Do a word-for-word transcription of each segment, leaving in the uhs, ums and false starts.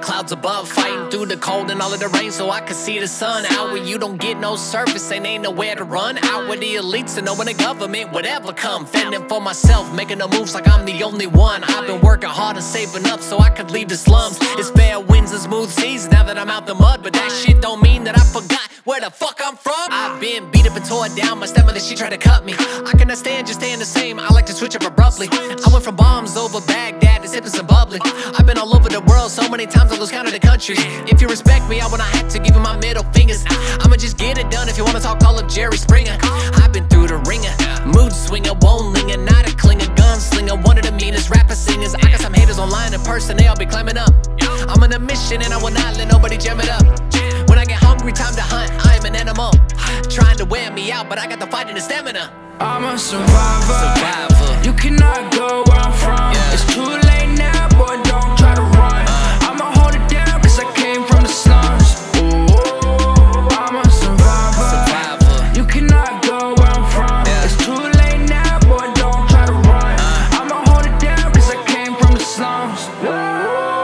clouds above, fighting through the cold and all of the rain so I can see the sun. Out where you don't get no surface and ain't nowhere to run. Out where the elites and knowing the government would ever come. Fending for myself, making the moves like I'm the only one. I've been working hard and saving up so I could leave the slums. It's fair winds and smooth seas now that I'm out the mud, but that shit don't mean that I forgot where the fuck I'm from. I've been beat up and tore down, my stepmother, she tried to cut me. I cannot stand just staying the same, I like to switch up abruptly. I went from bombs over Baghdad to sipping some bubbly. I've been all over the world so many times I lose count of the countries. If you respect me, I would not have to give you my middle fingers. I'ma just get it done. If you wanna talk, call up Jerry Springer. I've been through the ringer, mood swinger, won't linger, not a clinger, gunslinger, one of the meanest rapper singers. I got some haters online in person, they all be climbing up. I'm on a mission and I will not let nobody jam it up. When I get hungry, time to hunt, I am an animal. Trying to wear me out, but I got the fight and the stamina. I'm a survivor, survivor. You cannot go where I'm from, yeah. It's too late now, boy, don't try to run. uh. I'ma hold it down, cause I came from the slums. Ooh, I'm a survivor. survivor You cannot go where I'm from, yeah. It's too late now, boy, don't try to run. uh. I'ma hold it down, cause I came from the slums. Ooh.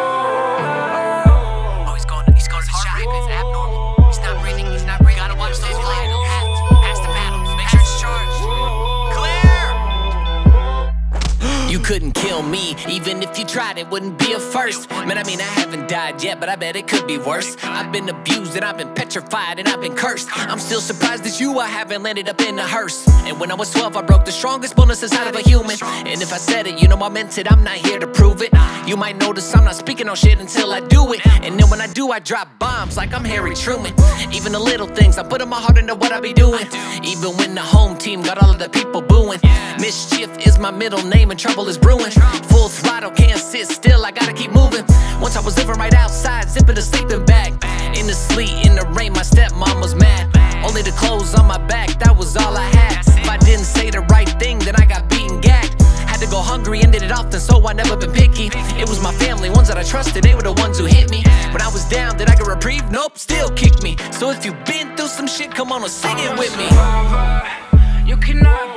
You couldn't kill me, even if you tried, it wouldn't be a first. Man, I mean, I haven't died yet, but I bet it could be worse. I've been abused and I've been petrified and I've been cursed. I'm still surprised that you, I haven't landed up in a hearse. And when I was twelve, I broke the strongest bonus inside of a human. And if I said it, you know I meant it, I'm not here to prove it. You might notice I'm not speaking on shit until I do it. And then when I do, I drop bombs like I'm Harry Truman. Even the little things, I'm putting my heart into what I be doing. Even when the home team got all of the people booing. Mischief is my middle name and trouble is brewing. Full throttle, can't sit still, I gotta keep moving. Once I was living right outside, zipping a sleeping bag. In the sleet, in the rain, my stepmom was mad. Only the clothes on my back, that was all I had. If I didn't say the right thing, then I got beaten, gagged. Had to go hungry and did it often, so I never been picky. It was my family, ones that I trusted, they were the ones who hit me. When I was down, did I get reprieve? Nope, still kicked me. So if you've been through some shit, come on and sing it with me. You cannot